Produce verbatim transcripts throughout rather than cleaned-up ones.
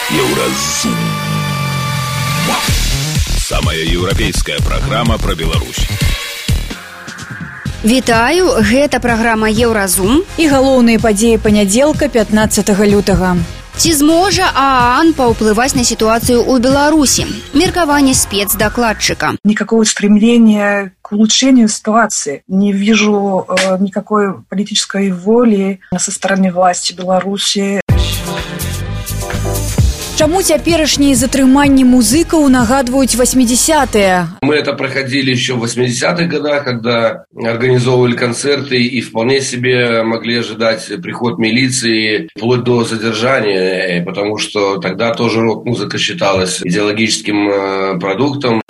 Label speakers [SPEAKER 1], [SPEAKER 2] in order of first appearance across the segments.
[SPEAKER 1] Еўразум. Самая еўрапейская праграма пра Беларусь.
[SPEAKER 2] Вітаю, гэта праграма Еўразум.
[SPEAKER 3] І галоўныя падзеі панядзелка пятнадцатага лютага.
[SPEAKER 2] Ці зможа ААН паўплываць на ситуацию у Беларуси? Меркаванне спецдокладчика.
[SPEAKER 4] Никакого стремления к улучшению ситуации. Не вижу э, никакой политической воли со стороны власти Беларуси.
[SPEAKER 3] Чаму цяперашнія затрыманні музыкаў нагадваюць восьмидесятые?
[SPEAKER 5] Мы это проходили еще в восьмидесятых годах, когда организовывали концерты и вполне себе могли ожидать приход милиции вплоть до задержания, потому что тогда тоже рок-музыка считалась идеологическим продуктом.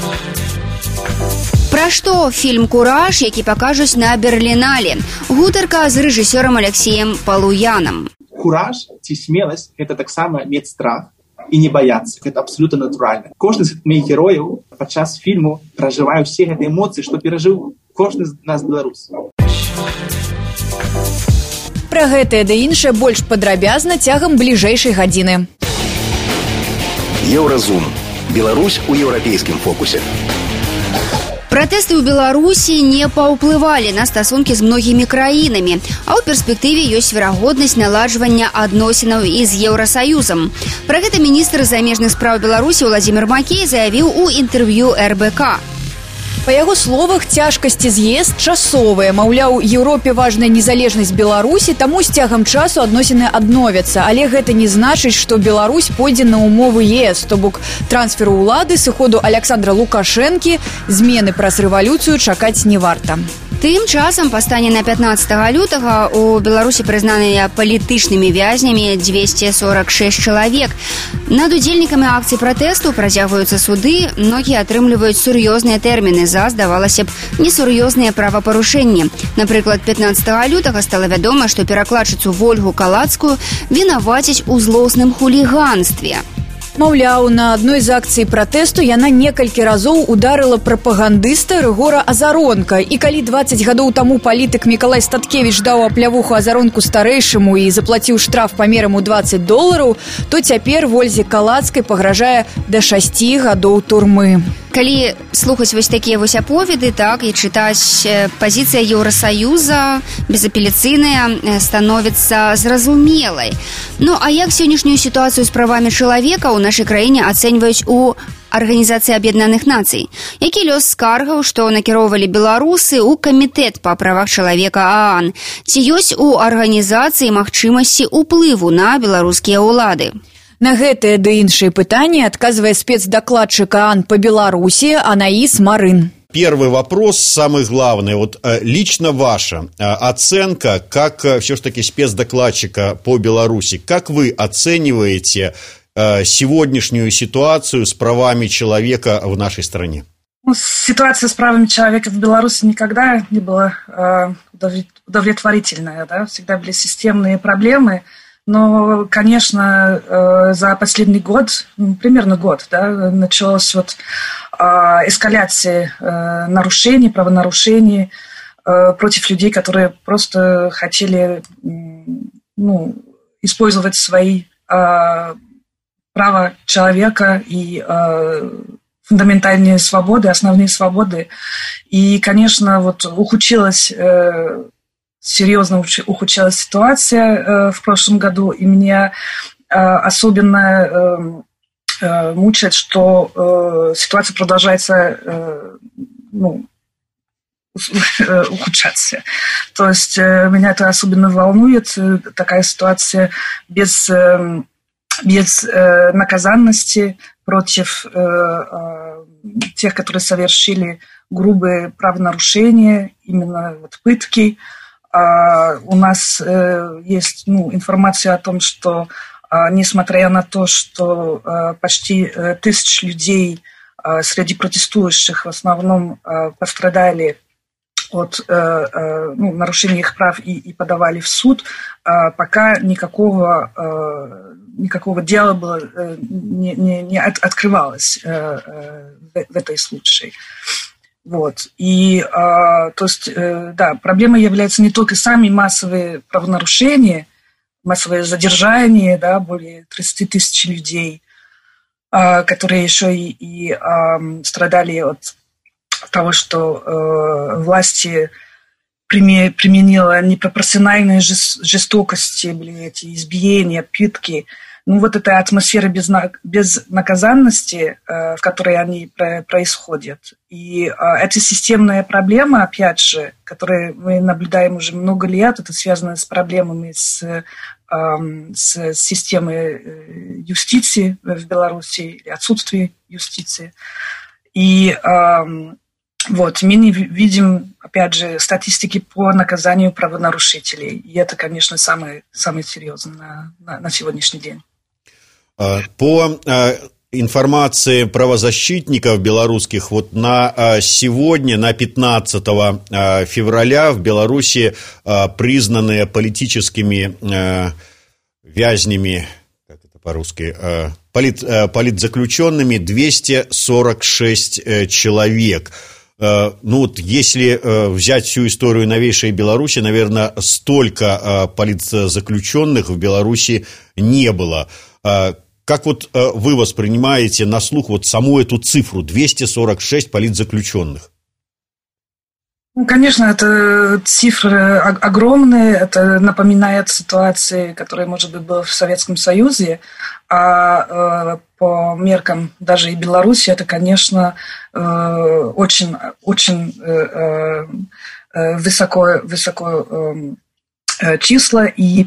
[SPEAKER 2] Пра што фільм «Кураж», які пакажуць на Берлінале? Гутарка з рэжысёрам Алексеем Палуянам.
[SPEAKER 6] Кураж ці смеласць – гэта таксама мець страх і не баяцца. Гэта абсолютно натуральна. Кожны з моих герояў падчас фільму пражывае ўсе гэтыя эмоцыі, што перажыў кожны з нас беларус.
[SPEAKER 3] Пра гэтае ды іншае больш падрабязна цягам бліжэйшай гадзіны.
[SPEAKER 1] Еўразум. Беларусь у еўрапейскім фокусе.
[SPEAKER 2] Пратэсты ў Беларусі не паўплывалі на стасункі з многімі краінамі, а ў перспектыве ёсць верагоднасць наладжвання адносінаў і з Еўрасаюзам. Пра гэта міністр замежных спраў Беларусі Владзімір Макей заявіў у інтэрв'ю эр бэ ка.
[SPEAKER 3] Па яго словах, цяжкасці з е эс часовыя. Маўляў, Еўропе важная незалежнасць Беларусі, таму з цягам часу адносіны адновяцца. Але гэта не значыць, што Беларусь пойдзе на умовы е эс, то бок трансферу ўлады, сыходу Александра Лукашэнкі, змены праз рэвалюцыю чакаць не варта.
[SPEAKER 2] Тым часам па стане на пятнадцатага лютага у Беларусі прызнаныя палітычнымі вязнямі двести сорок шесть чалавек. Над удзельнікамі акцый пратэсту працягваюцца суды, многія атрымліваюць сур'ёзныя тэрміны за, здавалася б, несур'ёзныя правапарушэнні. Напрыклад, пятнадцатага лютага стала вядома, што перакладчыцу Вольгу Калацкую вінавацяць у злосным хуліганстве.
[SPEAKER 3] Маўляў, на адной з акцый пратэсту яна некалькі разоў ударыла прапагандыста Рыгора Азаронка. І калі дваццаць гадоў таму палітык Мікалай Статкевіч даў аплявуху Азаронку старэйшаму і заплаціў штраф памерам у дваццаць долараў, то цяпер Вользе Калацкай пагражае да шасці гадоў турмы.
[SPEAKER 2] Калі слухаць вось такія вось аповеды, так, і чытаць, пазіцыя Еўрасаюза безапеляцыйная становіцца зразумелай. Ну, а як сённяшнюю сітуацыю з правамі чалавека ў нашай краіне ацэньваюць у Арганізацыі Аб'яднаных Нацый? Які лёс скаргаў, што накіроўвалі беларусы ў камітэт па правах чалавека ААН? Ці ёсць у арганізацыі магчымасці ўплыву на беларускія ўлады?
[SPEAKER 3] На гэтыя ды іншыя пытанні адказвае спецдокладчик ААН по Беларуси Анаис Марын.
[SPEAKER 7] Первый вопрос, самый главный, вот лично ваша оценка, как все-таки спецдокладчика по Беларуси, как вы оцениваете сегодняшнюю ситуацию с правами человека в нашей стране?
[SPEAKER 4] Ну, ситуация с правами человека в Беларуси никогда не была э, удовлетворительная, да? Всегда были системные проблемы. Но, конечно, за последний год, примерно год, да, началась вот эскаляция нарушений, правонарушений против людей, которые просто хотели, ну, использовать свои права человека и фундаментальные свободы, основные свободы. И, конечно, вот ухудшилась серьезно ухудшилась ситуация э, в прошлом году, и меня э, особенно э, э, мучает, что э, ситуация продолжается э, ну, ухудшаться. То есть э, меня это особенно волнует, э, такая ситуация без, э, без э, наказанности против э, э, тех, которые совершили грубые правонарушения, именно вот, пытки. Uh, у нас uh, есть ну, информация о том, что, uh, несмотря на то, что uh, почти uh, тысяч людей uh, среди протестующих в основном uh, пострадали от uh, uh, ну, нарушения их прав и, и подавали в суд, uh, пока никакого, uh, никакого дела было, uh, не, не, не от, открывалось uh, uh, в, в этой случае. Вот. И, э, то есть, э, да, проблемой являются не только сами массовые правонарушения, массовое задержание, да, более тридцать тысяч людей, которые еще и, и страдали от того, что власти применила непропорциональные жестокости, были эти избиения, пытки. Ну, вот эта атмосфера безнаказанности, в которой они происходят. И эта системная проблема, опять же, которую мы наблюдаем уже много лет, это связано с проблемами с, с системой юстиции в Беларуси, или отсутствием юстиции. И вот, мы не видим, опять же, статистики по наказанию правонарушителей. И это, конечно, самое, самое серьезное на, на, на сегодняшний день.
[SPEAKER 7] По информации правозащитников белорусских, вот на сегодня, на пятнадцатое февраля в Беларуси признаны политическими вязнями, как это по-русски, полит, политзаключенными двести сорок шесть человек. Ну вот если взять всю историю новейшей Беларуси, наверное, столько политзаключенных в Беларуси не было. Как вот вы воспринимаете на слух вот саму эту цифру двести сорок шесть политзаключенных?
[SPEAKER 4] Ну, конечно, это цифры огромные, это напоминает ситуации, которая, может быть, была в Советском Союзе, а э, по меркам даже и Беларуси это, конечно, э, очень, очень э, э, высоко, высоко э, числа, и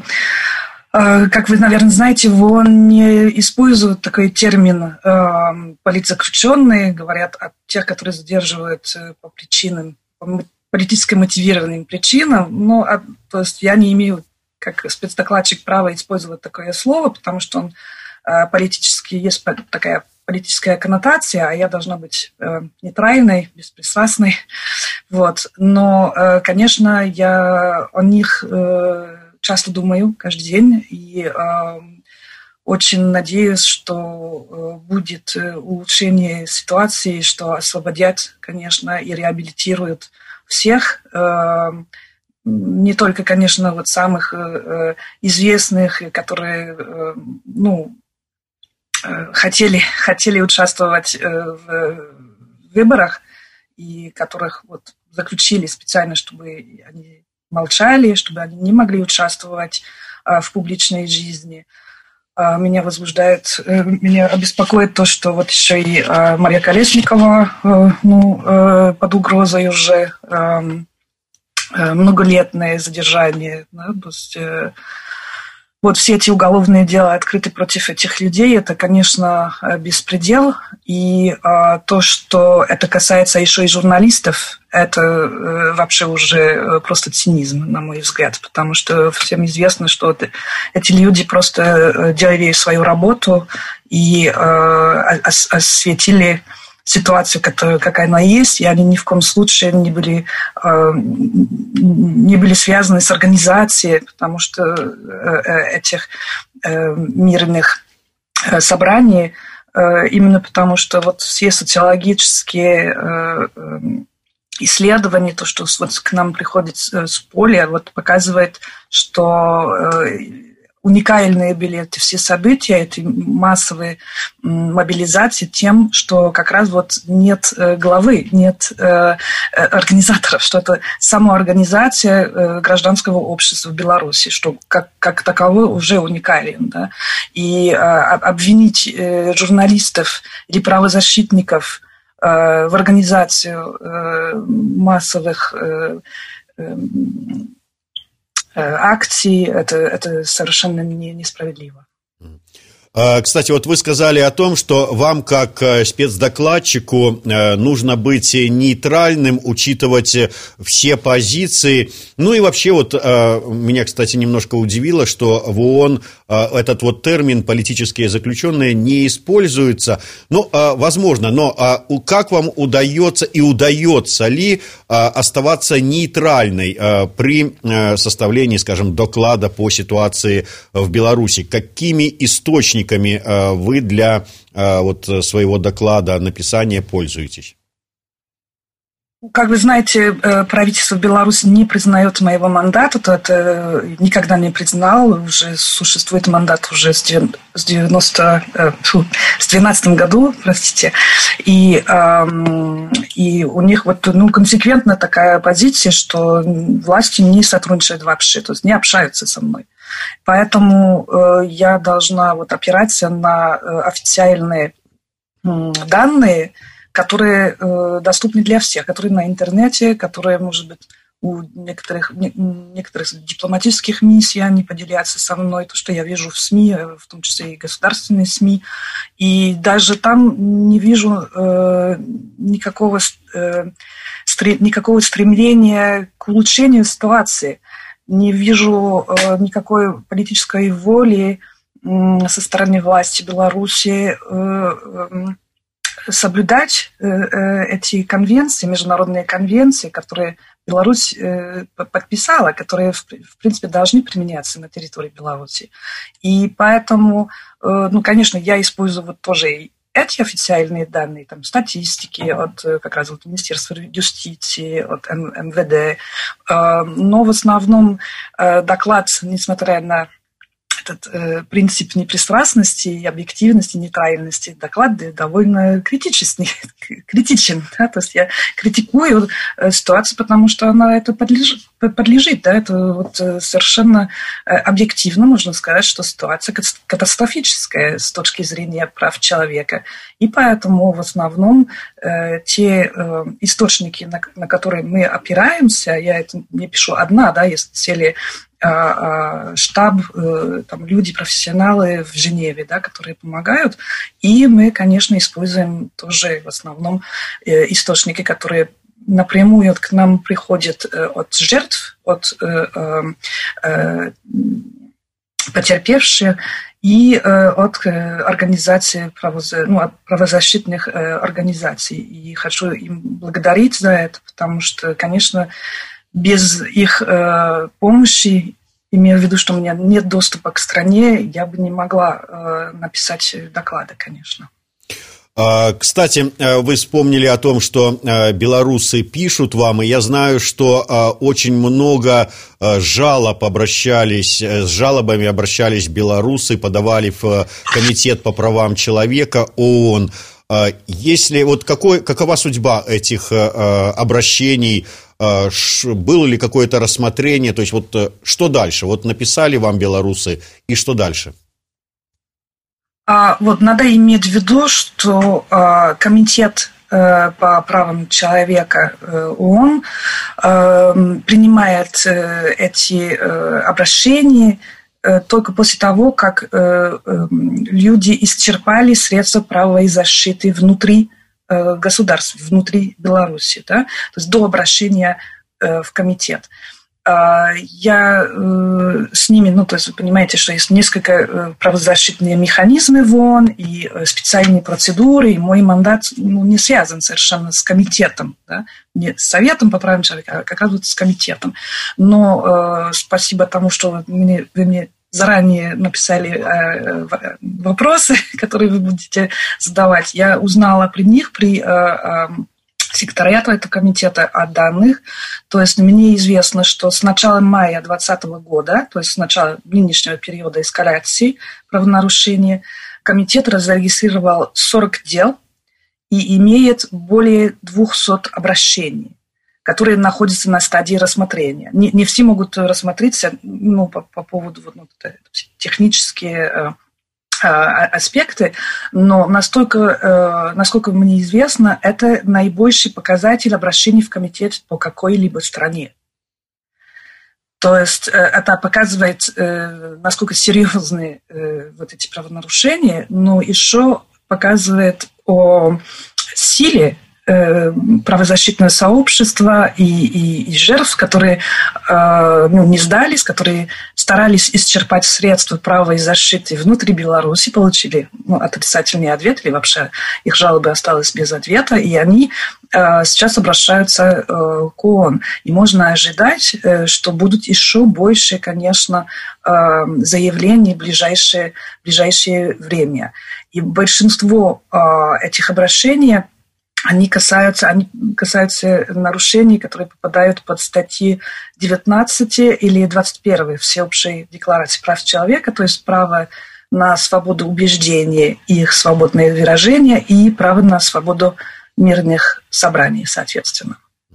[SPEAKER 4] как вы, наверное, знаете, он не использует такой термин э, политзаключенные, говорят о тех, которые задерживают по причинам, по политически мотивированным причинам. Но, а, то есть я не имею, как спецдокладчик, права использовать такое слово, потому что он э, политически, есть такая политическая коннотация, а я должна быть э, нейтральной, беспристрастной. Вот. Но, э, конечно, я о них... Э, часто думаю каждый день и э, очень надеюсь, что э, будет улучшение ситуации, что освободят, конечно, и реабилитируют всех, э, не только, конечно, вот самых э, известных, которые э, ну, э, хотели, хотели участвовать э, в выборах и которых вот заключили специально, чтобы они молчали, чтобы они не могли участвовать а, в публичной жизни. А, меня возбуждает, э, меня обеспокоит то, что вот еще и а, Мария Колесникова э, ну, э, под угрозой уже э, э, многолетное задержание. Да, то есть, э, вот все эти уголовные дела открыты против этих людей, это, конечно, беспредел. И а, то, что это касается еще и журналистов, это э, вообще уже просто цинизм, на мой взгляд. Потому что всем известно, что это, эти люди просто делали свою работу и э, ос- осветили ситуацию, которая, какая она есть, и они ни в коем случае не были, э, не были связаны с организацией, потому что э, этих э, мирных э, собраний, э, именно потому что вот все социологические э, э, исследования, то, что вот к нам приходит с поля, вот показывает, что э, уникальные были эти все события, эти массовые мобилизации тем, что как раз вот нет главы, нет э, организаторов, что это самоорганизация э, гражданского общества в Беларуси, что как, как таковой уже уникален. Да? И э, обвинить э, журналистов или правозащитников э, в организацию э, массовых э, э, акций, это, это совершенно не, несправедливо.
[SPEAKER 7] Кстати, вот вы сказали о том, что вам, как спецдокладчику, нужно быть нейтральным, учитывать все позиции. Ну и вообще вот меня, кстати, немножко удивило, что в ООН этот вот термин «политические заключенные» не используется. Ну, возможно, но как вам удается и удается ли оставаться нейтральной при составлении, скажем, доклада по ситуации в Беларуси? Какими источниками вы для вот своего доклада написания пользуетесь?
[SPEAKER 4] Как вы знаете, правительство Беларуси не признает моего мандата, то это никогда не признал, уже существует мандат уже с девяносто, фу, с двенадцатом году, простите, и, и у них вот, ну, консеквентно такая позиция, что власти не сотрудничают вообще, то есть не общаются со мной. Поэтому я должна вот опираться на официальные данные, которые э, доступны для всех, которые на интернете, которые, может быть, у некоторых, не, некоторых дипломатических миссий они поделятся со мной, то, что я вижу в СМИ, в том числе и государственные СМИ. И даже там не вижу э, никакого, э, стре, никакого стремления к улучшению ситуации. Не вижу э, никакой политической воли э, со стороны власти Беларуси э, э, соблюдать э, эти конвенции, международные конвенции, которые Беларусь э, подписала, которые, в, в принципе, должны применяться на территории Беларуси. И поэтому, э, ну, конечно, я использую вот тоже и эти официальные данные, там, статистики от как раз вот Министерства юстиции, от эм вэ дэ, э, но в основном э, доклад, несмотря на этот э, принцип непристрастности и объективности, нейтральности, доклад довольно критичный, критичен. Да? То есть я критикую э, ситуацию, потому что она это подлежит, подлежит да? Это вот, э, совершенно э, объективно можно сказать, что ситуация катастрофическая с точки зрения прав человека. И поэтому в основном э, те э, источники, на, на которые мы опираемся, я это не пишу одна, да, есть цели штаб, там, люди, профессионалы в Женеве, да, которые помогают. И мы, конечно, используем тоже в основном источники, которые напрямую к нам приходят от жертв, от потерпевших и от организаций, ну, от правозащитных организаций. И хочу им благодарить за это, потому что, конечно, без их э, помощи, имея в виду, что у меня нет доступа к стране, я бы не могла э, написать доклады, конечно.
[SPEAKER 7] Кстати, вы вспомнили о том, что белорусы пишут вам, и я знаю, что очень много жалоб обращались, с жалобами обращались белорусы, подавали в Комитет по правам человека ООН. Если, вот какой, какова судьба этих обращений? Было ли какое-то рассмотрение, то есть вот что дальше? Вот написали вам белорусы, и что дальше?
[SPEAKER 4] А, вот надо иметь в виду, что а, комитет а, по правам человека а, ООН а, принимает а, эти а, обращения а, только после того, как а, а, люди исчерпали средства правовой защиты внутри государств, внутри Беларуси, да? То есть до обращения э, в комитет. Э, я э, с ними, ну, то есть вы понимаете, что есть несколько э, правозащитные механизмы в ООН и э, специальные процедуры, и мой мандат, ну, не связан совершенно с комитетом, да? Не с Советом по правам человека, а как раз вот с комитетом. Но э, спасибо тому, что вы мне, вы мне заранее написали э, вопросы, которые вы будете задавать. Я узнала при них, при э, э, секретариате этого комитета о данных. То есть мне известно, что с начала мая двадцатого года, то есть с начала нынешнего периода эскалации правонарушения, комитет зарегистрировал сорок дел и имеет более двухсот обращений, которые находятся на стадии рассмотрения. Не, не все могут рассмотреться, ну, по, по поводу вот, ну, технические э, аспекты, но настолько, э, насколько мне известно, это наибольший показатель обращений в комитет по какой-либо стране. То есть э, это показывает, э, насколько серьезны э, вот эти правонарушения, но еще показывает о силе правозащитное сообщество и, и, и жертв, которые э, ну, не сдались, которые старались исчерпать средства правовой защиты внутри Беларуси, получили ну, отрицательный ответ, или вообще их жалобы остались без ответа, и они э, сейчас обращаются э, к ООН. И можно ожидать, э, что будут еще больше, конечно, э, заявлений в ближайшее, ближайшее время. И большинство э, этих обращений они касаются, они касаются нарушений, которые попадают под статьи девятнадцать или двадцать один Всеобщей декларации прав человека, то есть право на свободу убеждения и их свободное выражение, и право на свободу мирных собраний, соответственно.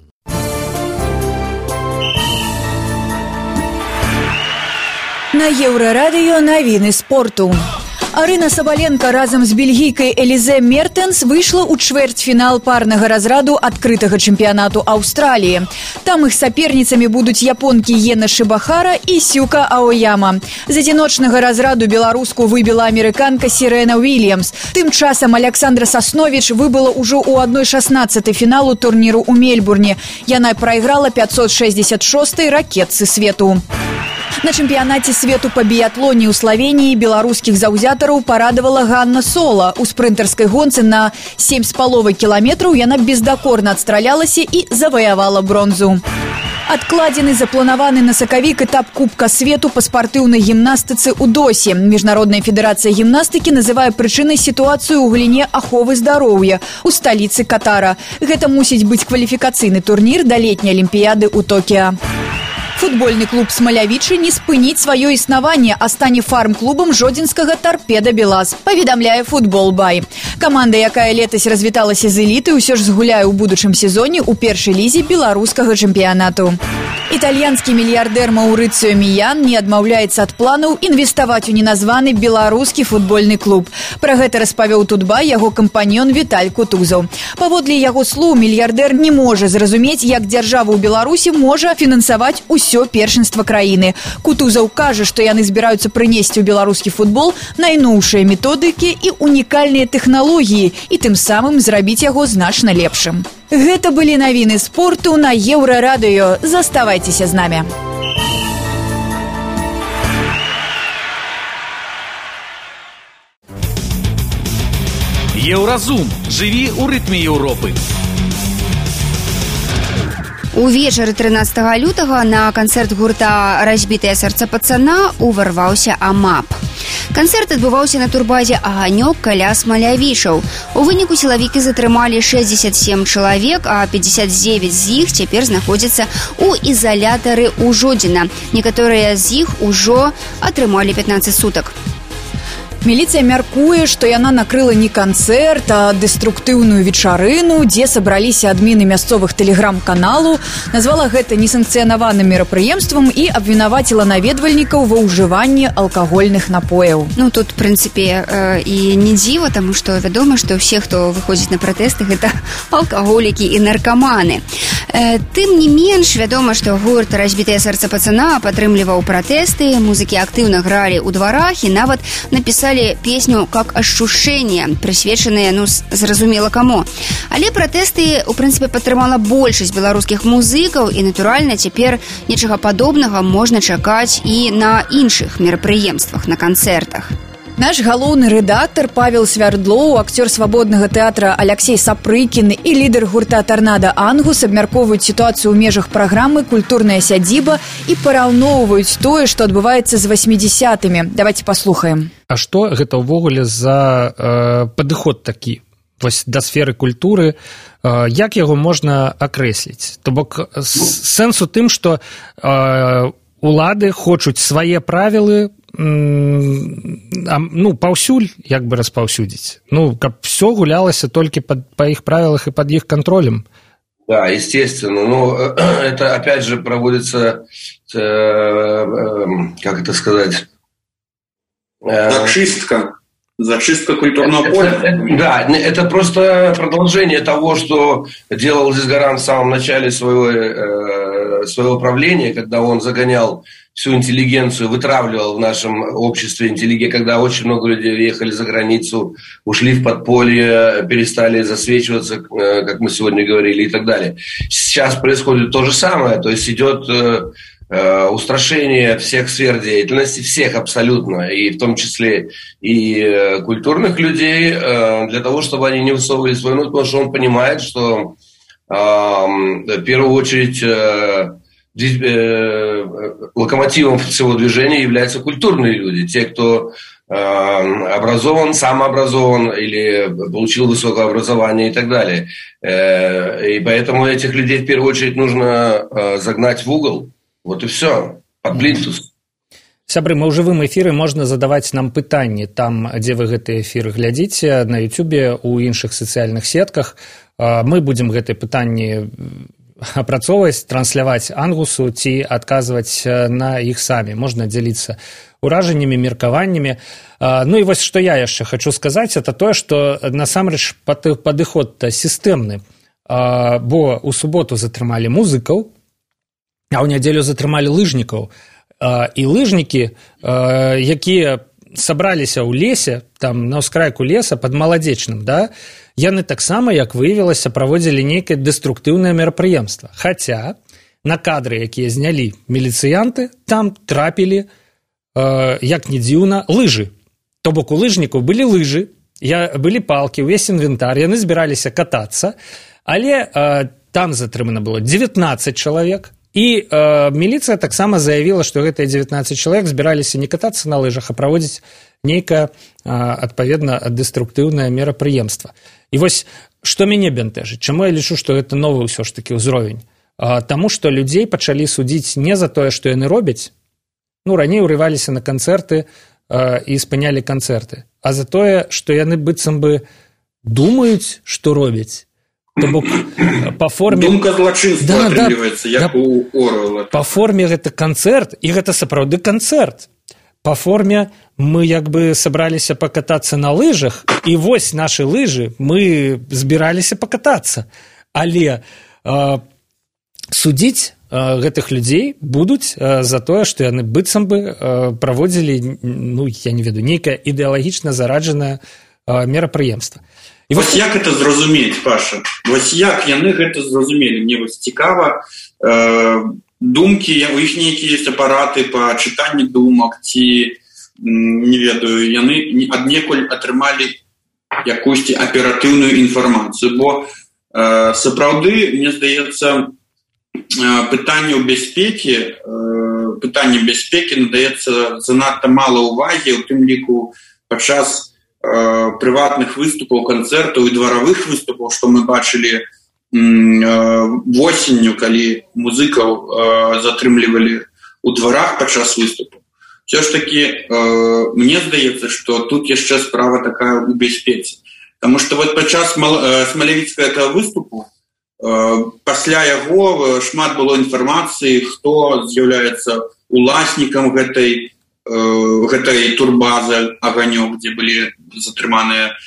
[SPEAKER 3] На Еўрарадыё навіны спорту. Арына Сабаленко разам з бельгійкай Элізе Мертенс выйшла ў чвэрцьфінал парнага разраду адкрытага чэмпіянату Аўстраліі. Там іх саперніцамі будуць японкі Ена Шибахара і Сюка Аояма. З адзіночнага разраду беларуску выбіла амерыканка Сірена Уильямс. Тым часам Александра Сасновіч выбыла ўжо ў адна шаснаццатай фіналу турніру ў Мельбурне. Яна прайграла пятьсот шестьдесят шестой ракетцы свету. На чэмпіянаце свету па біятлоне ў Славеніі беларускіх заўзятараў парадавала Ганна Сола. У спрынтарскай гонцы на сем з паловай кіламетраў яна бездакорна адстралялася і заваявала бронзу. Адкладзены запланаваны на сакавік этап Кубка свету па спартыўнай гімнастыцы ў Досі. Міжнародная федэрацыя гімнастыкі называе прычынай сітуацыю ў галіне аховы здароўя ў сталіцы Катара. Гэта мусіць быць кваліфікацыйны турнір да летняй алімпіяды ў Токіа. Футбольны клуб «Смалявічы» не спыніць сваё існаванне, а стане фарм-клубам жодзінскага «Торпеда Белаз», паведамляе «Футбол-бай». Каманда, якая летась развіталася з элітай, усё ж згуляе ў будучым сезоне ў першай лізе беларускага чэмпіянату. Італьянскі мільярдэр Маўрыцыё Міян не адмаўляецца ад планаў інвеставаць у неназваны беларускі футбольны клуб. Пра гэта распавёў Тутбай яго кампаньён Віталь Кутузаў. Паводле яго слоў, мільярдэр не можа зразумець, як дзяржава ў Беларусі можа фінансаваць усё першынства краіны. Кутузаў кажа, што яны збіраюцца прынесці ў беларускі футбол найноўшыя методыкі і унікальныя тэхналогіі і тым самым зрабіць яго значна лепшым. Гэта былі навіны спорту на Еўрарадыё. Заставайцеся з намі.
[SPEAKER 8] Еўразум. Жыві ў рытме Еўропы.
[SPEAKER 2] Увечары трынаццатага лютага на канцэрт гурта «Разбітае сэрца пацана» уварваўся АМАП. Канцэрт адбываўся на турбазе «Аганёк» каля Смалявічаў. У выніку сілавікі затрымалі шэсцьдзесят сем чалавек, а пятьдесят девять з іх цяпер знаходзяцца ў ізалятары ў Жодзіна. Некаторыя з іх ужо атрымалі пятнаццаць сутак.
[SPEAKER 3] Міліцыя мяркуе, што яна накрыла не канцэрт, а дэструктыўную вечарыну, дзе сабраліся адміны мясцовых тэлеграм-каналу, назвала гэта несанкцыянаваным мерапрыемствам і абвінаваціла наведвальнікаў ва ўжыванні алкагольных напояў.
[SPEAKER 2] Ну, тут, в прынцыпе, э, і не дзіва, таму што вядома, што ўсе, хто выходзіць на пратэсты, гэта алкаголікі і наркаманы. Э, тым не менш, вядома, што гурт «Разбітае сэрца пацана» падтрымліваў пратэсты, музыкі актыўна гралі ў дварах і нават напісалі песню «Как ощущение», прысвечаныя, ну, зразумела каму. Але пратэсты, у прынцыпе, падтрымала большасць беларускіх музыкаў і, натуральна, цяпер нечага падобнага можна чакаць і на іншых мерапрыемствах, на канцэртах.
[SPEAKER 3] Наш галоўны рэдактар Павел Свярдлоў, акцёр свабоднага тэатра Аляксей Сапрыкін і лідар гурта «Торнадо Ангус» абмяркоўваюць сітуацыю ў межах праграмы «Культурная сядзіба» і параўноўваюць тое, што адбываецца з васьмідзесятымі. Давайте паслухаем.
[SPEAKER 9] А што гэта ўвогуле за э, падыход такі вось да сферы культуры? Э, як яго можна акрэсліць? То бок сэнс у тым, што э, улады хочуць свае правілы ну, паўсюль як бы распаўсюдзіць. Ну, каб все гулялася толькі под, по их правилах и под их контролем.
[SPEAKER 5] Да, естественно. Ну, это опять же проводится, э, э, как это сказать?
[SPEAKER 10] Зачистка. Зачистка культурного поля.
[SPEAKER 5] Да, это просто продолжение того, что делал Зизгаран в самом начале своего, э, своего правления, когда он загонял всю интеллигенцию, вытравливал в нашем обществе интеллигенцию, когда очень много людей уехали за границу, ушли в подполье, перестали засвечиваться, э, как мы сегодня говорили, и так далее. Сейчас происходит то же самое, то есть идет э, э, устрашение всех сфер деятельности, всех абсолютно, и в том числе и э, культурных людей, э, для того, чтобы они не высовывали свой нос, потому что он понимает, что э, в первую очередь э, локомотивом всего движения являются культурные люди, те, кто образован, самообразован или получил высокое образование и так далее. И поэтому этих людей в первую очередь нужно загнать в угол. Вот и все. Под плинтус.
[SPEAKER 9] Сябры, мы ў жывым эфіры можна задаваць нам пытанні там, дзе вы гэтыя эфіры глядзіце, на Ютубе, у іншых сацыяльных сетках. Мы будзем гэтыя пытанні апрацоўваць, трансляваць Ангусу ці адказваць на іх самі. Можна дзяліцца уражаннямі, меркаваннямі. Ну і вось што я яшчэ хачу сказаць, это тое, што насамрэч падыход сістэмны, бо ў суботу затрымалі музыкаў, а ў нядзелю затрымалі лыжнікаў. І лыжнікі, якія сабраліся ў лесе, там на ўскрайку леса пад Маладзечным, да, яны таксама, як выявілася, праводзілі нейкае дэструктыўнае мерапрыемства. Хаця на кадры, якія знялі міліцыянты, там трапілі, як ні дзіўна, лыжы. То бок у лыжнікаў былі лыжы, былі палкі, увесь інвентар, яны збіраліся катацца, але там затрымана было дзевятнаццаць чалавек. І э, міліцыя таксама заявіла, што гэтыя дзевятнаццаць чалавек збіраліся не катацца на лыжах, а праводзіць нейкае, э, адпаведна, дэструктыўнае мерапрыемства. І вось, што мяне бянтэжыць? Чаму я лічу, што гэта новы ўсё ж такі ўзровень? Э, таму, што людзей пачалі судзіць не за тое, што яны робяць, ну, раней урываліся на канцэрты э, і спынялі канцэрты, а за тое, што яны быццам бы думаюць, што робяць. То бок, па форме...
[SPEAKER 10] Думка злачынства атрымліваецца, да, як да, у Оруэлла.
[SPEAKER 9] Па форме гэта канцэрт, і гэта сапраўды канцэрт. Па форме мы як бы сабраліся пакатацца на лыжах, і вось нашы лыжы, мы збіраліся пакатацца. Але э, судзіць э, гэтых людзей будуць э, за тое, што яны быццам бы э, праводзілі, ну, я не ведаю, нейкае ідэалагічна зараджанае э, мерапрыемства.
[SPEAKER 10] І вось як гэта зразумець, Паша? Вось як яны гэта зразумелі? Мне вось цікава, э, думкі, у іх нейкія ёсць апараты па чытанні думак, ці, не ведаю, яны аднекуль атрымалі якуюсьці аператыўную інфармацыю, бо э, сапраўды, мне здаецца, э, пытанню бяспекі, э, пытанню бяспекі надаецца занадта мала ўвагі, у тым ліку падчас прыватных выступаў, канцэртаў і дваравых выступаў, што мы бачылі восенню, калі музыкаў затрымлівалі ў дварах падчас выступу. Все ж такі, мне здаецца, што тут яшчэ справа такая ў бяспецы. Таму што вот падчас смалявіцкага выступу, пасля яго шмат было інфармацыі, хто з'яўляецца уласнікам гэтай гэтай турбазы «Аганёк», дзе былі затрыманыя э,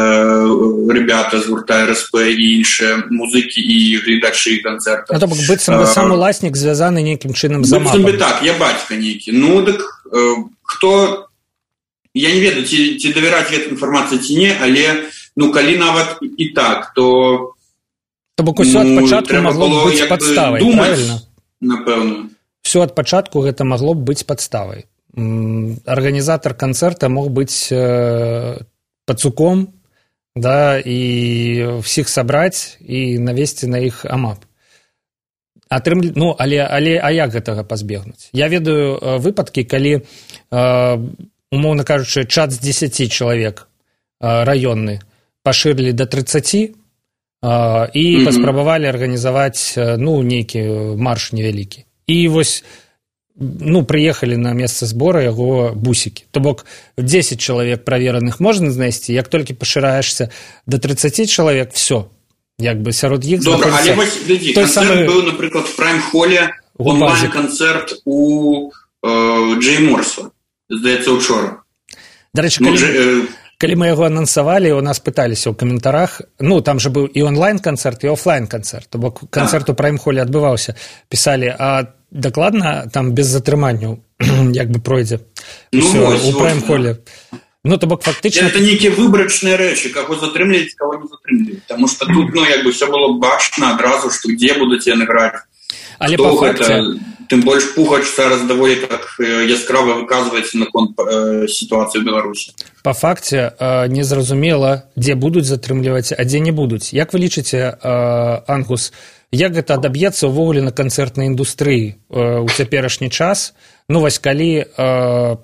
[SPEAKER 10] ребята з гурта эр эс пэ і іншыя музыкі і гледачы канцэрта.
[SPEAKER 9] А то бок быццам бы сам уласнік звязаны нейкім чынам за мапам.
[SPEAKER 10] Быццам бы так, я бацька нейкі. Ну, дык э, хто... Я не ведаю, ці, ці давяраць гэтай інфармацыі ці не, але, ну, калі нават і так, то...
[SPEAKER 9] То бок усё ад пачатку магло б быць падставай, правильно?
[SPEAKER 10] Напэўна.
[SPEAKER 9] Всё ад пачатку гэта магло б быць падставай. Арганізатар канцэрта мог быць э, пацуком, да, і всіх сабраць і навесці на іх амап. Атрым... Ну, але, але а як гэтага пазбегнуць? Я ведаю э, выпадкі, калі, э, умоўна кажучы, чат з дзесяці чалавек э, раённы пашырылі да трыццаці э, і mm-hmm. паспрабавалі арганізаваць э, ну, нейкі марш невялікі. І вось ну, прыехалі на месца збора яго бусікі. То бок дзесяць чалавек правераных можна знайсці, як толькі пашыраешся да трыццаці чалавек, все. Як бы сярод іх
[SPEAKER 10] знаходзіцца... Добра, але вось, глядзі, канцэрт самы... быў, напрыклад, в Прайм-холе, онлайн-канцэрт у э, Джей Морса, здаецца, учора.
[SPEAKER 9] Дарэчы, калі... Ну, Калі мы яго анансавалі, у нас пыталіся ў каментарах, ну, там жа быў і онлайн-канцэрт, і офлайн-канцэрт, то бок канцэрт у Прайм-холе адбываўся. Пісалі, а дакладна там без затрыманняў як бы пройдзе
[SPEAKER 10] ну,
[SPEAKER 9] ўсё
[SPEAKER 10] вось,
[SPEAKER 9] у Прайм-холе. Ну, то бок фактычна...
[SPEAKER 10] Это нейкія выбарачныя рэчы, каго затрымліваць, каго не затрымліваць. Таму што тут, ну, як бы ўсё было бачна адразу, што дзе будуць яны граць.
[SPEAKER 9] Але па факце...
[SPEAKER 10] Тым больш Пугач зараз даволі так яскрава выказваецца наконт э, сітуацыі ў Беларусі.
[SPEAKER 9] Па факце э, незразумела, дзе будуць затрымліваць, а дзе не будуць. Як вы лічыце, э, Ангус, як гэта адаб'ецца ўвогуле на канцэртнай індустрыі э, у цяперашні час? Ну, вось калі э,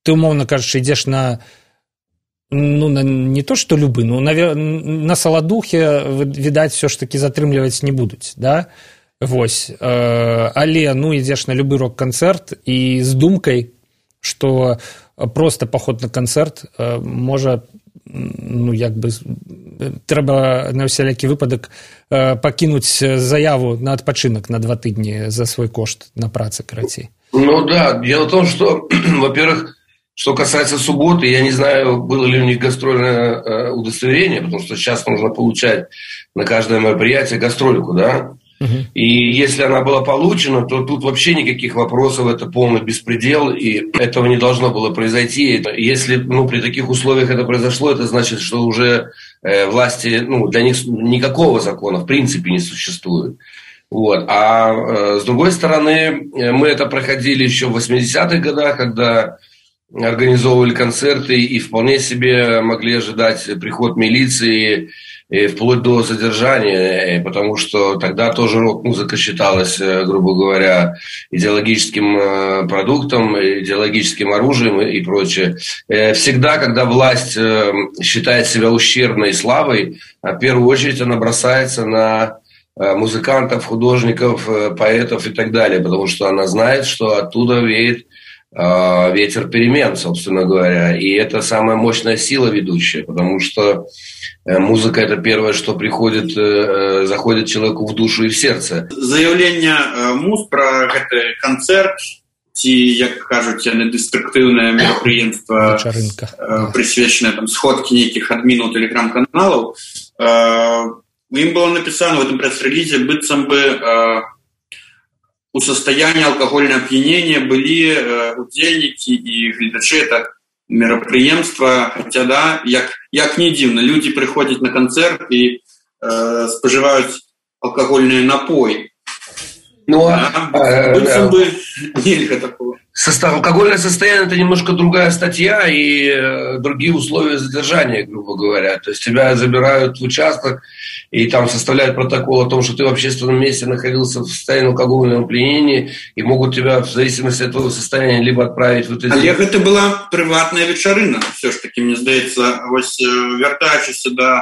[SPEAKER 9] ты, умовно кажучы, ідзеш на ну, на, не то, что любы, но навер... на саладухе, відаць, все ж таки затрымліваць не будуць, да? Вось. Э, але, ну, ідзеш на любы рок-канцэрт і з думкай, што просто паход на канцэрт э, можа, ну, як бы, трэба на ўсялякі выпадак э, пакінуць заяву на адпачынак на два тыдні за свой кошт на працы, карацей.
[SPEAKER 5] Ну, да. Дело в том, что, во-первых, что касается субботы, я не знаю, было ли у них гастрольное э, удостоверение, потому что сейчас нужно получать на каждое мероприятие гастрольку, да? Uh-huh. И если она была получена, то тут вообще никаких вопросов, это полный беспредел, и этого не должно было произойти. Если, ну, при таких условиях это произошло, это значит, что уже э, власти, ну, для них никакого закона в принципе не существует. Вот. А э, с другой стороны, мы это проходили еще в восьмидесятых годах, когда организовывали концерты и вполне себе могли ожидать приход милиции, и вплоть до задержания, потому что тогда тоже рок-музыка считалась, грубо говоря, идеологическим продуктом, идеологическим оружием и прочее. Всегда, когда власть считает себя ущербной славой, в первую очередь она бросается на музыкантов, художников, поэтов и так далее, потому что она знает, что оттуда веет ветер перемен, собственно говоря. И это самая мощная сила ведущая, потому что музыка – это первое, что приходит, заходит человеку в душу и в сердце.
[SPEAKER 10] Заявление муз про этот концерт, ці, як кажуть, недеструктивне мероприємство, присвячене там сходке неких админов телеграм-каналов, им было написано в этом пресс-релизе, быццам бы у состояния алкогольного опьянения были удзельники и глядачи это мерапрыемства, хотя да, як, як не дивно, люди приходят на концерт и э, споживают алкогольные напои.
[SPEAKER 5] Ну, да, а,
[SPEAKER 10] быццам бы нельзя такого.
[SPEAKER 5] Состав, алкогольное состояние – это немножко другая статья и э, другие условия задержания, грубо говоря. То есть тебя забирают в участок и там составляют протокол о том, что ты в общественном месте находился в состоянии алкогольного опьянения, и могут тебя в зависимости от твоего состояния либо отправить в это...
[SPEAKER 10] Але это была приватная вечерина, все ж таки, мне здається, ось вертаючись до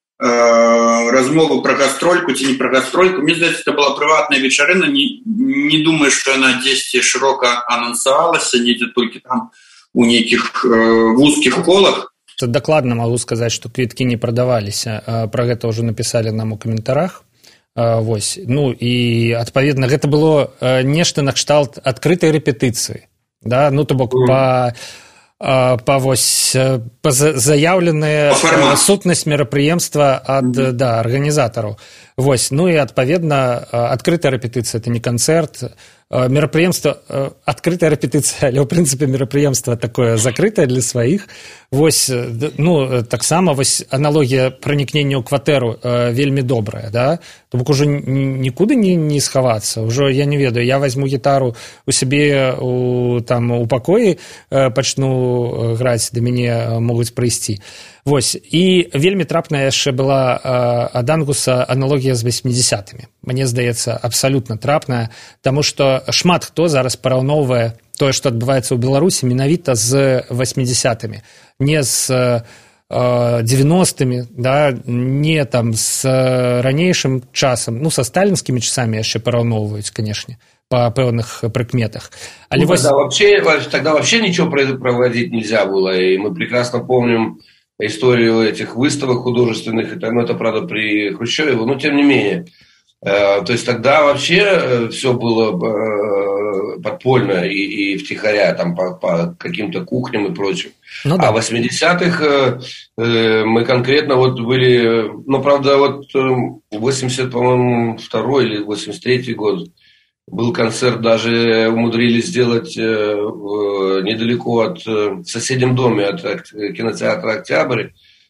[SPEAKER 10] э, размовы про гастрольку, ці не про гастрольку, мне здається, это была приватная вечерина, не, не думаю, что она десять широко анонсовалась, недзе только там у неких э, в узких колах.
[SPEAKER 9] Дакладна могу сказаць, што квіткі не прадаваліся. Пра гэта ўжо напісалі нам у каментарах. Вось. Ну і адпаведна гэта было нешта накшталт адкрытай рэпетыцыі. Да? Ну то бок mm. па па вось па заяўленая сутнасць мерапрыемства ад mm-hmm. да арганізатараў. Вось. Ну і адпаведна адкрытая рэпетыцыя это не канцэрт. Мерапрыемства адкрытая рэпетыцыя, але ў прынцыпе мерапрыемства такое закрытае для сваіх. Вось, ну, таксама вось аналогія пранікнення ў кватэру э, вельмі добрая, да? То бок ужо нікуды не, не схавацца. Ужо я не ведаю, я возьму гітару у сябе у, там, у пакоі, э, пачну граць, да мяне могуць прыйсці. Вось. І вельмі трапная яшчэ была э, ад Ангуса аналогія з восьмідзесятымі. Мне здаецца, абсалютна трапная, таму што шмат хто зараз параўноўвае тое, што адбываецца ў Беларусі, менавіта з восьмідзесятымі. Не з э, дзевяностымі, да, не там з ранейшым часам, ну, са сталінскімі часамі яшчэ параўноўваюць, канешне, по пэўных прыкметах. Але
[SPEAKER 5] ну,
[SPEAKER 9] вось...
[SPEAKER 5] тогда, вообще, тогда вообще ничего проводить нельзя было, и мы прекрасно помним историю этих выставок художественных, это, ну, это правда, при Хрущеве, но тем не менее. То есть тогда вообще все было подпольно и, и втихаря там по, по каким-то кухням и прочим. Ну, да. А в восьмидесятых мы конкретно вот были, ну, правда, вот восемьдесят, по-моему, второй или восемьдесят третий год был концерт, даже умудрились сделать недалеко от, в соседнем доме от кинотеатра «Октябрь»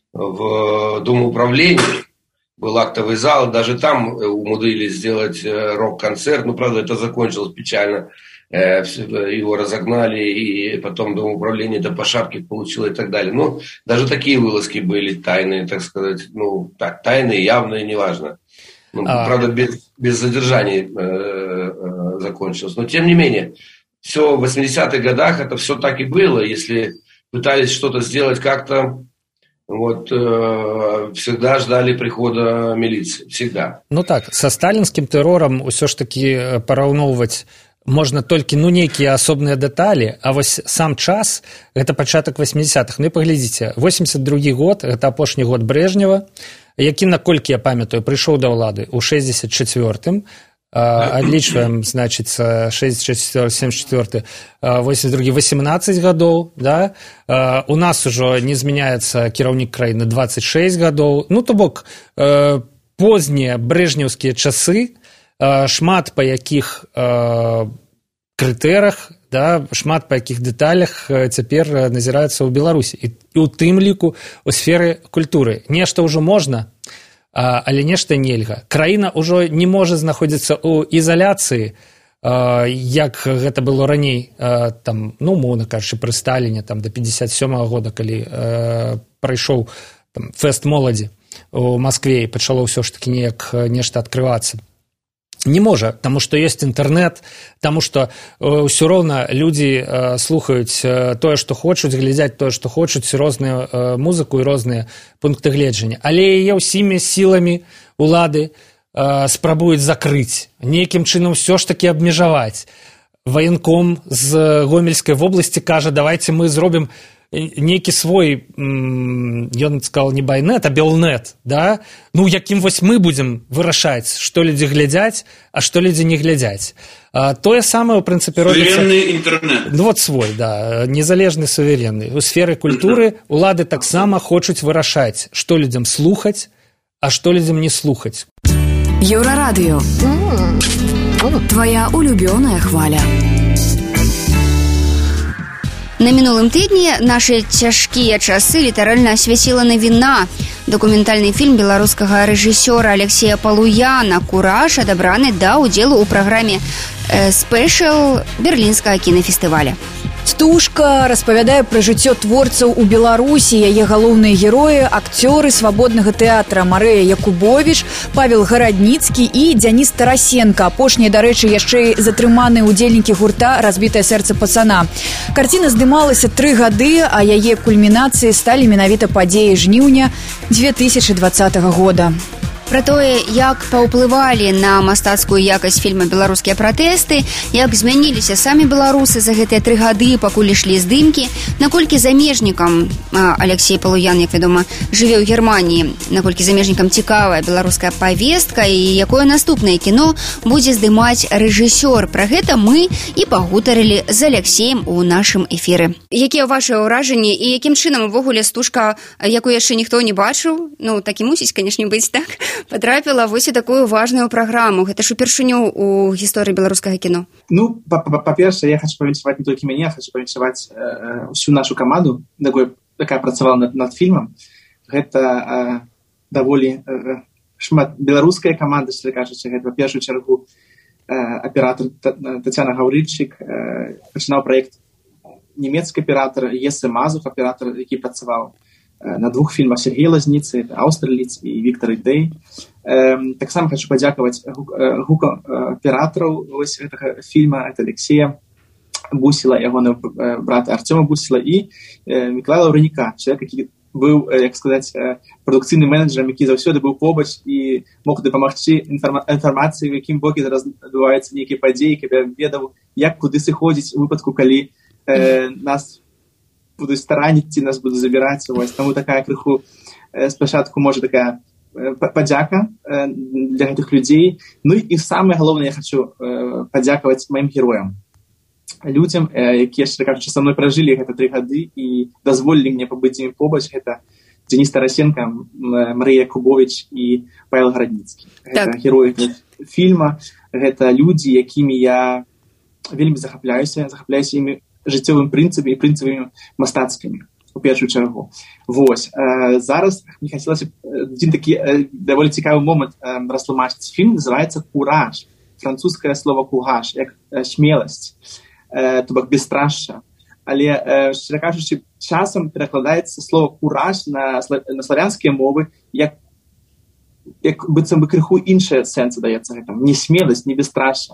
[SPEAKER 5] в Домоуправлении. Был актовый зал, даже там умудрились сделать рок-концерт. Ну, правда, это закончилось печально. Его разогнали, и потом Домоуправление это по шапке получило и так далее. Ну, даже такие вылазки были тайные, так сказать. Ну, так, тайные, явные, неважно. Ну, а... Правда, без, без задержаний э, э, закончилось. Но, тем не менее, все в восьмидесятых годах это все так и было. Если пытались что-то сделать как-то, вот, э, всегда ждали прихода милиции. Всегда.
[SPEAKER 9] Ну так, со сталінскім тэрорам ўсё ж такі параўноўваць можна толькі, ну, нейкія асобныя дэталі, а вось сам час, гэта пачатак восьмидесятых. Ну і паглядзіце, восемьдесят другі год, гэта апошні год Брежнева, які, наколькі я памятаю, прыйшоў да ўлады ў шэсцьдзесят чацвёртым, адлічваем, значыць, шэсцьдесят четвёрты, семьдесят четвёрты, восемьдесят другі, восемнадцать гадоў, да? У нас ужо не змяняецца кіраўнік краіны двадцать шесть гадоў, ну, то бок, познія брежнеўскія часы, шмат па якіх крытэрах, да, шмат па якіх дэталях цяпер назіраецца ў Беларусі, і ў тым ліку у сферы культуры. Нешта ўжо можна, але нешта нельга. Краіна ўжо не можа знаходзіцца ў ізаляцыі, як гэта было раней, там, ну, умоўна кажучы, пры Сталіне, там, да пятьдесят сёмага года, калі прайшоў там, фэст моладзі у Маскве і пачало ўсё ж такі неяк нешта адкрывацца. Не можа, таму што ёсць інтэрнэт, таму што ўсё роўна людзі слухаюць тое, што хочуць, глядзяць тое, што хочуць, розную музыку і розныя пункты гледжання. Але яе ўсімі сіламі улады спрабуюць закрыць, нейкім чынам ўсё ж такі абмежаваць. Ваенком з Гомельскай вобласці кажа, давайте мы зробім нейкі свой, ён сказал, не байнет, а белнет, да? Ну, якім вось мы будзем вырашаць, што людзі глядзяць, а што людзі не глядзяць. А, тое самае, у прынцыпе, робіцца...
[SPEAKER 10] Суверенны інтэрнет.
[SPEAKER 9] Ну, вот свой, да, незалежны, суверенны. У сферы культуры улады таксама хочуць вырашаць, што людзям слухаць, а што людзям не слухаць.
[SPEAKER 11] Еўрарадыё. Твоя улюбёная хваля.
[SPEAKER 2] На мінулым тыдні нашы цяжкія часы літаральна асвяціла навіна. Дакументальны фільм беларускага рэжысёра Алексея Палуяна «Кураж» адабраны да ўдзелу ў праграме «Спэшэл» берлінскага кінафестываля.
[SPEAKER 3] Стужка распавядае пра жыццё творцаў у Беларусі, яе галоўныя героі, акцёры свабоднага тэатра Марыя Якубовіч, Павел Гарадніцкі і Дзяніс Тарасенко. Апошнія, дарэчы, яшчэ затрыманыя ўдзельнікі гурта «Разбітае сэрца пацана». Карціна здымалася тры гады, а яе кульмінацыяй сталі менавіта падзеі жніўня две тысячы двадцатага года.
[SPEAKER 2] Пра тое, як паўплывалі на мастацкую якасць фільма беларускія пратэсты, як змяніліся самі беларусы за гэтыя тры гады, пакуль ішлі здымкі, наколькі замежнікам, Алексей Палуян, як вядома, жыве ў Германіі, наколькі замежнікам цікавая беларуская павестка і якое наступнае кіно будзе здымаць рэжысёр. Пра гэта мы і пагутарылі з Алексеем у нашым эфіры. Якія вашыя ўражанні і якім чынам увогуле стужка, якую яшчэ ніхто не бачыў, ну, так і мусіць, канешне, быць, так, потрапіла вось у такую важную праграму. Гэта ж упершыню у гісторыі беларускага кіно.
[SPEAKER 6] Ну, па-першае, я хочу павіншаваць не толькі мяне, я хочу павіншаваць усю нашу каманду, якая працавала над, над фільмам. Гэта э, даволі э, шмат беларуская каманда, што кажучы, гэта, па першую чаргу, э, аператор Тацяна Гаўрыльчык, э, пачынаў праект нямецкі аператор Есе Мазух, аператор, які працаваў на двух фільмах Сергей Лазніцы, Аўстерліц і Віктор Ідэй. Эм, таксама хочу падзякаваць гукам аператараў вось гэтага фільма, это Алексея Бусіла, ягоны брат Артёма Бусіла і э, Мікалая Лаўраніка, чалавек, які быў, як сказаць, прадукцыйным менеджерам, які заўсёды быў побач і мог дапамагчы інфарма- інфармацыі, у якім боку зараз адбываюцца нейкія падзеі, каб я ведаў, як куды сыходзіць у выпадку, калі э, нас будуць стараніць, нас будуць забіраць. Вось, таму такая крыху э, спачатку, можа, такая э, падзяка э, для гэтых людзей. Ну і самае галоўнае, я хочу э, падзякаваць маім героям. Людзям, э, якія, яшчэ кажучы, са мной пражылі гэта тры гады і дазволілі мне пабыць з імі побач. Гэта Дзяніс Тарасенко, Марыя Якубовіч і Павел Гарадніцкі. Гэта так. Героі фільма, гэта людзі, якімі я вельмі захапляюся, захапляюся імі жыццёвым прынцыпе і прынцыпамі мастацкімі, у першую чаргу. Вось. Э, зараз мне хацелася адзін такі э, даволі цікавы момант э, растлумачыць. Фільм называецца «Кураж». Французскае слово «кураж», як э, смеласць, э, то бок бесстрашча. Але, э, шчыра кажучы, часам перакладаецца слово «кураж» на, на славянскія мовы, як, як быццам бы крыху іншая сэнса даецца гэтаму. Не смеласць, не бесстрашча.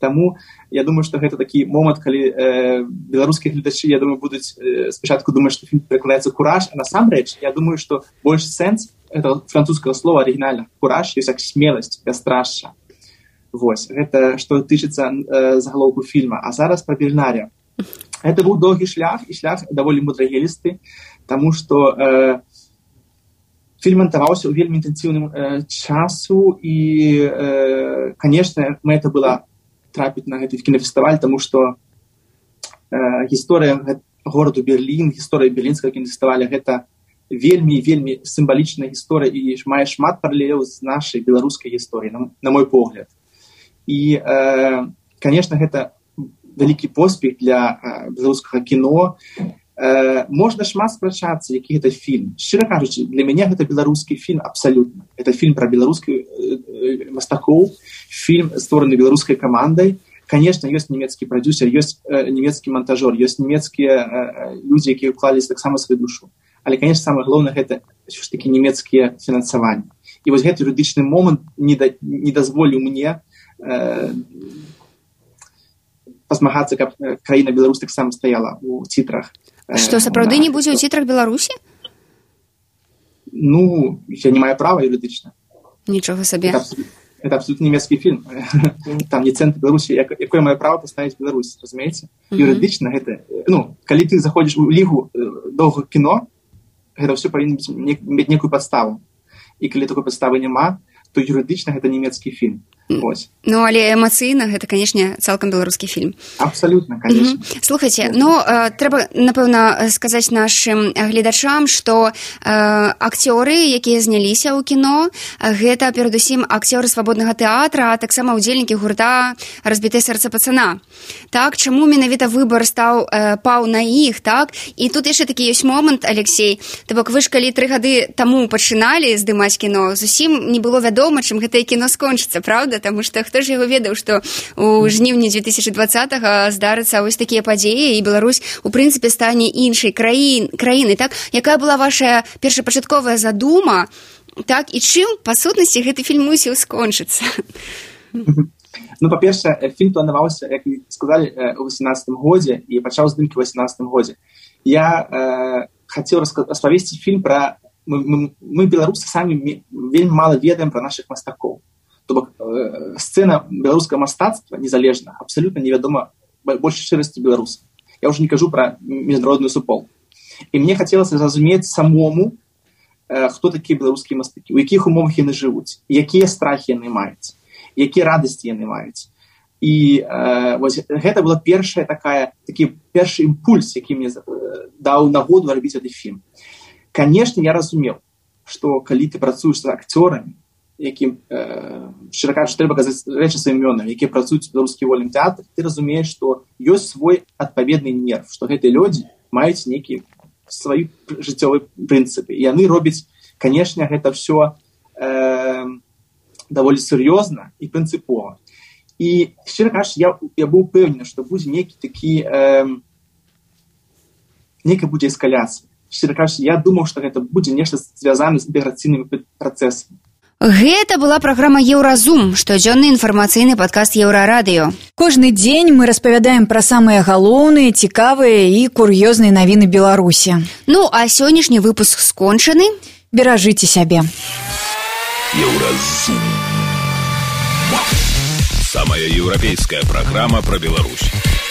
[SPEAKER 6] Таму я думаю, што гэта такі момант, калі э, беларускія гледачы, я думаю, будуць э, спачатку думаць, што фільм перакладаецца кураж, а насамрэч я думаю, што больш сэнс это французскага слова арыгінальна кураж ёсць як смеласць, бясстрашча. Вось, гэта што тычыцца э, загалоўку фільма. А зараз пра Бернаря. Гэта быў доўгі шлях, і шлях даволі мудрагелісты, таму што э, фільм монтаваўся ў вельмі інтэнсіўным э, часу, і, э, канешне, мэта была трапіць на гэты кінафестываль, таму што э, гісторыя гораду Берлін, гісторыя берлінскага кінафестываля, гэта вельмі, вельмі сімвалічная гісторыя і мае шмат паралеляў з нашай беларускай гісторыі, на, на мой погляд. І, э, конечно, гэта вялікі поспех для э, беларускага кіно. Э, можна шмат спрачацца, які гэта фільм. Шчыра кажучы, для мяне гэта беларускі фільм абсалютна. Это фільм пра беларускіх э, мастакоў, фільм, створаны беларускай камандай. Конечно, ёсць нямецкі прадзюсер, ёсць э, нямецкі монтажёр, ёсць нямецкія э, людзі, якія ўклаліся таксама сваю душу. Але, конечно, самае галоўнае гэта ўсё ж такі нямецкія фінансаванні. І вось гэты юрыдычны момант не, да, не дазволіў мне пазмагацца, каб краіна Беларусь таксама стаяла ў цітрах.
[SPEAKER 2] Што, сапраўды не будзе ў цітрах Беларусі?
[SPEAKER 6] Ну, я не маю права юрыдычна.
[SPEAKER 2] Нічога сабе.
[SPEAKER 6] Это абсолютно нямецкі фільм. Там не цэнтр Беларусі, якое маю права паставіць Беларусь, разумееце? Юрыдычна гэта... Ну, калі ты заходзіш у лігу доўгага кіно, гэта ўсё павінна мець некую падставу. І калі такой падставы няма, то юрыдычна гэта нямецкі фільм. Ось.
[SPEAKER 2] Ну, але эмацыйна гэта, канешне, цалкам беларускі фільм.
[SPEAKER 6] Абсалютна, конечно.
[SPEAKER 2] Mm-hmm. Слухайце, ну, э, трэба, напэўна, сказаць нашым гледачам, што э, акцёры, якія зняліся ў кіно, гэта, перадусім, акцёры свабоднага тэатра, а таксама ўдзельнікі гурта «Разбітае сэрца пацана». Так, чаму менавіта выбар стаў э, паў на іх, так? І тут яшчэ такі ёсць момант, Алексей, то бок вы ж калі тры гады таму пачыналі здымаць кіно, зусім не было вядома, чым гэтае кіно скончыцца, правда? Таму што хто ж яго ведаў, што ў жніўні две тысячы двадцатага здарыцца вось такія падзеі, і Беларусь, у прынцыпе, стане іншай краін, краінай, так? Якая была ваша першапачатковая задума, так? І чым, па сутнасці, гэты фільм мусіў скончыцца?
[SPEAKER 6] Ну, па-першае, фільм планаваўся, як вы сказалі, у восемнадцатым годзе, і пачаў здымкі ў восемнадцатым годзе. Я э, хацеў распавесці фільм пра... Мы, мы, мы беларусы, самі вельмі мала ведаем пра нашых мастакоў. То бок, э, сцена беларускага мастацтва незалежна, абсалютна невядома больш шчырасці беларусаў. Я ўжо не кажу пра міжнародную супол. І мне хацелася зразумець самому, э, хто такія беларускія мастакі, у якіх умовах яны жывуць, якія страхі яны маюць, якія радасці яны маюць. І э, вось гэта была першая такая, такі першы імпульс, які мне э, даў нагоду рабіць гэты фільм. Канешне, я разумеў, што калі ты працуеш з акцёрамі, якім, э, шчыра кажучы, трэба казаць рэчы сваім імёнам, якія працуюць у беларускі вольным тэатры, ты разумееш, што ёсць свой адпаведны нерв, што гэтыя людзі маюць нейкія свае жыццёвыя прынцыпы. І яны робяць, канешне, гэта ўсё э, даволі сур'ёзна і прынцыпова. І, шчыра кажучы, я, я быў упэўнены, што будзе нейкі такі э, нейкая будзе эскаляцыя. Шчыра кажучы, я думаў, што гэта будзе нешта звязана з інтэграцыйнымі працэсамі.
[SPEAKER 2] Гэта была праграма «Еўразум», штодзённы інфармацыйны падкаст Еўрарадыё.
[SPEAKER 3] Кожны дзень мы распавядаем пра самыя галоўныя, цікавыя і кур'ёзныя навіны Беларусі.
[SPEAKER 2] Ну, а сённяшні выпуск скончаны.
[SPEAKER 3] Беражыце сябе.
[SPEAKER 1] Еўразум. Самая еўрапейская праграма пра Беларусь.